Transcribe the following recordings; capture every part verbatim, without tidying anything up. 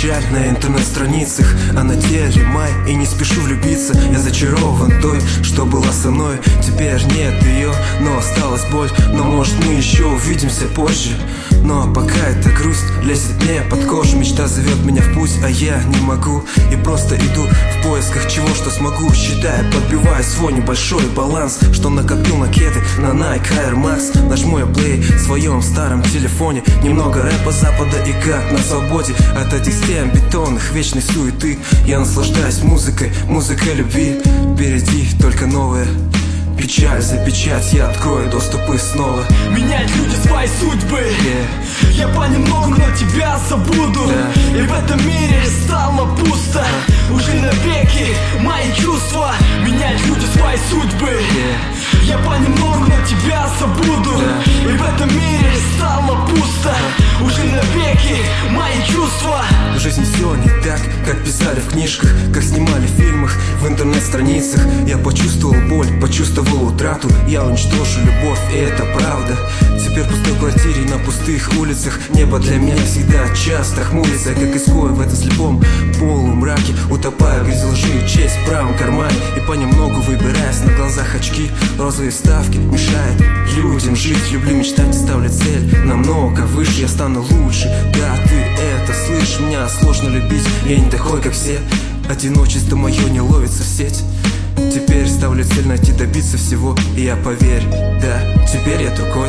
печаль на интернет-страницах, а на теле май, и не спешу влюбиться. Я зачарован той, что была со мной. Теперь нет ее, но осталась боль. Но может мы еще увидимся позже. Но пока эта грусть лезет мне под кожу. Мечта зовет меня в путь, а я не могу. И просто иду в поисках чего, что смогу. Считая, подбивая свой небольшой баланс, что накопил на кеды, на Nike Air Max. Нажму я плей в своем старом телефоне. Немного рэпа запада и как на свободе от этих стен бетонных, вечной суеты. Я наслаждаюсь музыкой, музыкой любви. Впереди только новое. Печаль за печать, я открою доступы снова. Меняют люди свои судьбы, yeah. Я понемногу, но тебя забуду, yeah. И в этом мире стало пусто, yeah. Уже навеки мои чувства. Меняют люди свои судьбы, yeah. Я понемногу, но тебя забуду, yeah. И в этом мире стало пусто, yeah. Уже навеки мои чувства. В жизни все не так, как писали в книжках, как снимали в фильмах, в интернет-страницах. Я почувствовал боль, почувствовал утрату. Я уничтожу любовь, и это правда. Теперь в пустой квартире на пустых улицах. Небо для меня всегда часто хмурится, как изгой в этом слепом полумраке. Утопая в грязи лжи, честь в правом кармане. И понемногу выбираясь на глазах очки. Розовые вставки мешают людям жить. Люблю мечтать и ставлю цель намного выше. Я стану лучше, да, ты это слышишь. Меня сложно любить, я не такой, как все. Одиночество мое не ловится в сеть. Теперь ставлю цель найти, добиться всего. И я, поверь, да, теперь я другой.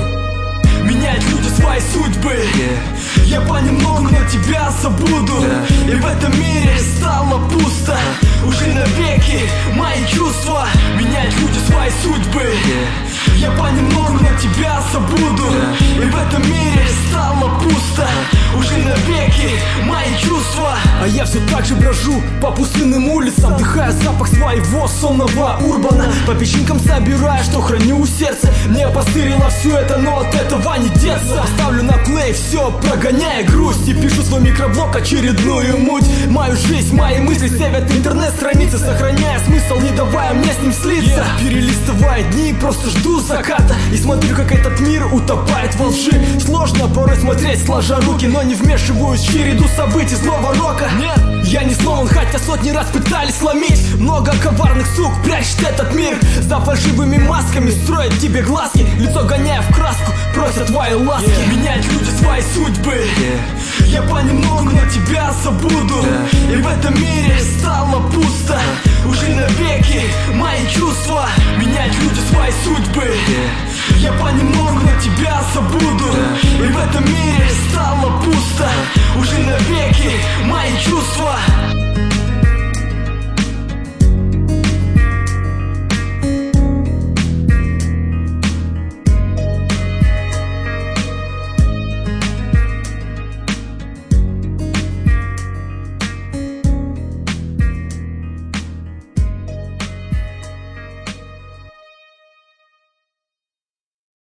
Меняют люди свои судьбы, yeah. Я понемногу, но тебя забуду, yeah. И в этом мире стало пусто, yeah. Уже навеки мои чувства. Меняют люди свои судьбы, yeah. Я понемногу, но тебя забуду, yeah. И в этом мире стало пусто, yeah. Уже навеки мои чувства. А я все так же брожу по пустынным улицам, вдыхая запах своего сонного урбана. По песчинкам собирая, что храню у сердца. Мне постырило все это, но от этого не деться. Ставлю на плей все, прогоняя грусть, и пишу свой микроблог, очередную муть. Мою жизнь, мои мысли севят интернет-страницы, сохраняя смысл, не давая мне с ним слиться, yeah. Перелистывая дни, просто жду заката и смотрю, как этот мир утопает во лжи. Сложно порой смотреть, сложа руки, но не вмешиваюсь в череду событий злого рока. Нет, я не сломан, хотя сотни раз пытались сломить. Много коварных сук прячет этот мир, за фальшивыми масками строят тебе глазки, лицо гоняя в краску, просят твои ласки, yeah. Меняют люди свои судьбы, yeah. Я понемногу, но тебя забуду, yeah. И в этом мире стало пусто, yeah. Уже навеки мои чувства. Меняют люди свои судьбы, yeah. Я понемногу, но тебя забуду, yeah. И в этом мире